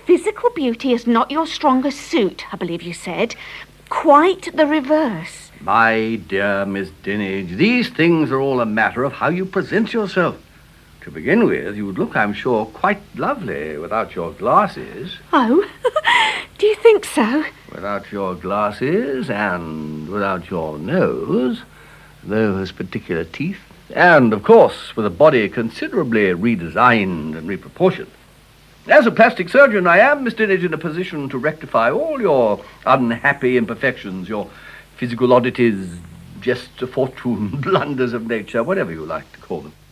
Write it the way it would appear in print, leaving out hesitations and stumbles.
Physical beauty is not your strongest suit, I believe you said. Quite the reverse. My dear Miss Dinage, these things are all a matter of how you present yourself. To begin with, you would look, I'm sure, quite lovely without your glasses. Oh, do you think so? Without your glasses and without your nose, those particular teeth, and, of course, with a body considerably redesigned and reproportioned. As a plastic surgeon, I am, Miss Dinage, in a position to rectify all your unhappy imperfections, your physical oddities, jests of fortune, blunders of nature, whatever you like to call them.